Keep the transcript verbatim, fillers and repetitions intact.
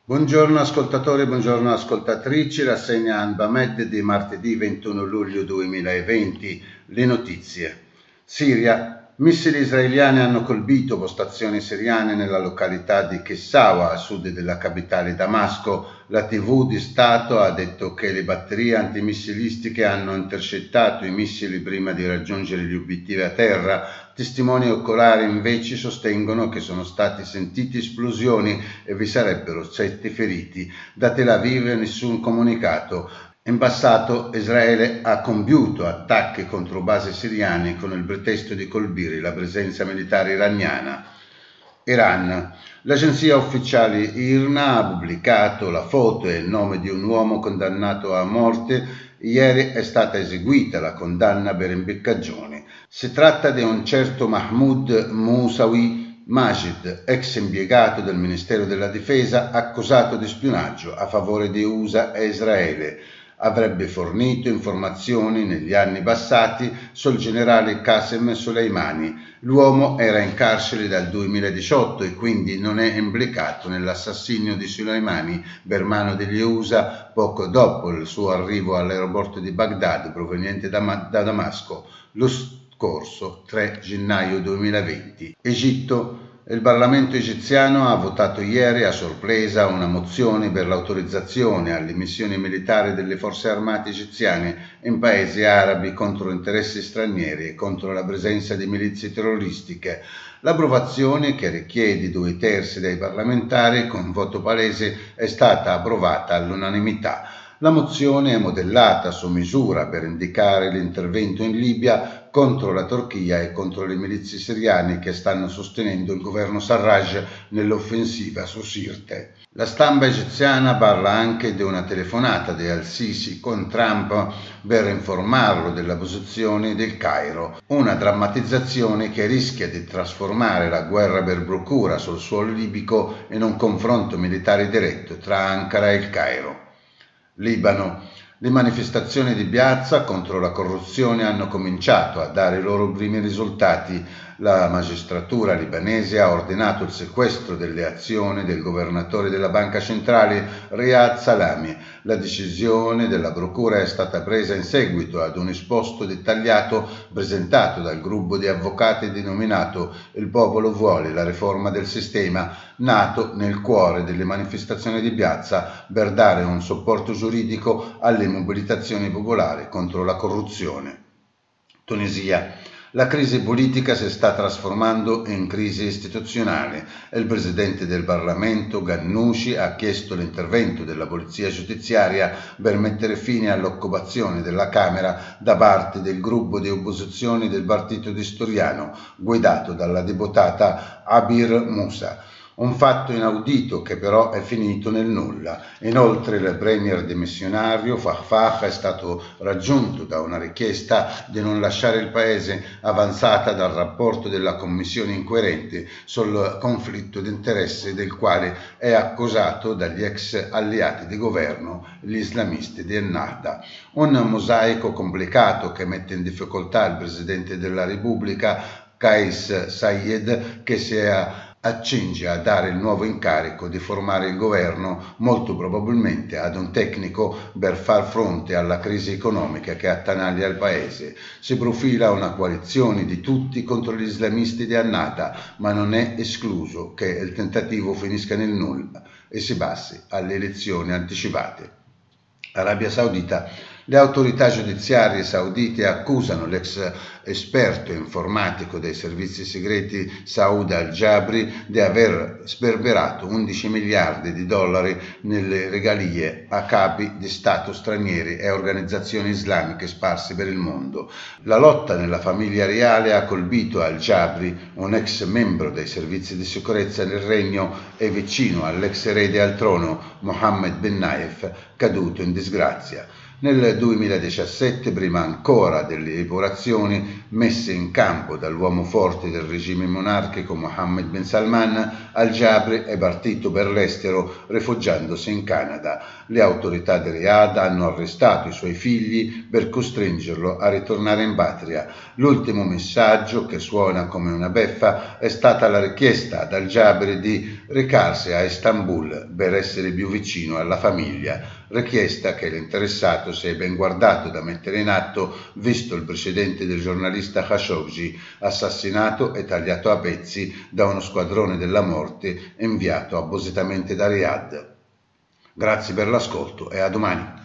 Buongiorno ascoltatori, buongiorno ascoltatrici, rassegna Anbamed di martedì ventuno luglio duemilaventi, le notizie. Siria. Missili israeliani hanno colpito postazioni siriane nella località di Chessawa, a sud della capitale Damasco. La tivù di Stato ha detto che le batterie antimissilistiche hanno intercettato i missili prima di raggiungere gli obiettivi a terra. Testimoni oculari invece sostengono che sono stati sentiti esplosioni e vi sarebbero sette feriti. Da Tel Aviv nessun comunicato. In passato Israele ha compiuto attacchi contro basi siriane con il pretesto di colpire la presenza militare iraniana. Iran. L'agenzia ufficiale I R N A ha pubblicato la foto e il nome di un uomo condannato a morte. Ieri è stata eseguita la condanna per impiccagione. Si tratta di un certo Mahmoud Mousawi Majid, ex impiegato del Ministero della Difesa, accusato di spionaggio a favore di U S A e Israele. Avrebbe fornito informazioni negli anni passati sul generale Qasem Soleimani. L'uomo era in carcere dal duemiladiciotto e quindi non è implicato nell'assassinio di Soleimani per mano degli U S A poco dopo il suo arrivo all'aeroporto di Baghdad proveniente da, da Damasco lo scorso tre gennaio duemilaventi. Egitto. Il Parlamento egiziano ha votato ieri a sorpresa una mozione per l'autorizzazione alle missioni militari delle forze armate egiziane in paesi arabi contro interessi stranieri e contro la presenza di milizie terroristiche. L'approvazione, che richiede due terzi dei parlamentari con voto palese, è stata approvata all'unanimità. La mozione è modellata su misura per indicare l'intervento in Libia contro la Turchia e contro le milizie siriane che stanno sostenendo il governo Sarraj nell'offensiva su Sirte. La stampa egiziana parla anche di una telefonata di al-Sisi con Trump per informarlo della posizione del Cairo, una drammatizzazione che rischia di trasformare la guerra per procura sul suolo libico in un confronto militare diretto tra Ankara e il Cairo. Libano. Le manifestazioni di piazza contro la corruzione hanno cominciato a dare i loro primi risultati. La magistratura libanese ha ordinato il sequestro delle azioni del governatore della banca centrale Riyad Salami. La decisione della procura è stata presa in seguito ad un esposto dettagliato presentato dal gruppo di avvocati denominato Il popolo vuole la riforma del sistema, nato nel cuore delle manifestazioni di piazza per dare un supporto giuridico alle mobilitazioni popolari contro la corruzione. Tunisia. La crisi politica si sta trasformando in crisi istituzionale. Il presidente del Parlamento, Ghannouchi, ha chiesto l'intervento della polizia giudiziaria per mettere fine all'occupazione della Camera da parte del gruppo di opposizione del partito di Storiano, guidato dalla deputata Abir Musa. Un fatto inaudito che però è finito nel nulla. Inoltre il premier dimissionario Fakhfakh è stato raggiunto da una richiesta di non lasciare il paese avanzata dal rapporto della commissione inquirente sul conflitto di interesse del quale è accusato dagli ex alleati di governo, gli islamisti di Ennahda. Un mosaico complicato che mette in difficoltà il presidente della Repubblica, Kais Saied, che si è accinge a dare il nuovo incarico di formare il governo, molto probabilmente ad un tecnico per far fronte alla crisi economica che attanaglia il paese. Si profila una coalizione di tutti contro gli islamisti di Annata, ma non è escluso che il tentativo finisca nel nulla e si passi alle elezioni anticipate. Arabia Saudita. Le autorità giudiziarie saudite accusano l'ex esperto informatico dei servizi segreti Saud al-Jabri di aver sperperato undici miliardi di dollari nelle regalie a capi di Stato stranieri e organizzazioni islamiche sparse per il mondo. La lotta nella famiglia reale ha colpito al-Jabri, un ex membro dei servizi di sicurezza del regno e vicino all'ex erede al trono Mohammed bin Nayef, caduto in disgrazia. Nel duemiladiciassette, prima ancora delle epurazioni messe in campo dall'uomo forte del regime monarchico Mohammed bin Salman, Al-Jabri è partito per l'estero rifugiandosi in Canada. Le autorità di Riyadh hanno arrestato i suoi figli per costringerlo a ritornare in patria. L'ultimo messaggio, che suona come una beffa, è stata la richiesta ad Al-Jabri di recarsi a Istanbul per essere più vicino alla famiglia, richiesta che l'interessato si è ben guardato da mettere in atto, visto il precedente del giornalista Khashoggi, assassinato e tagliato a pezzi da uno squadrone della morte inviato appositamente da Riyadh. Grazie per l'ascolto e a domani.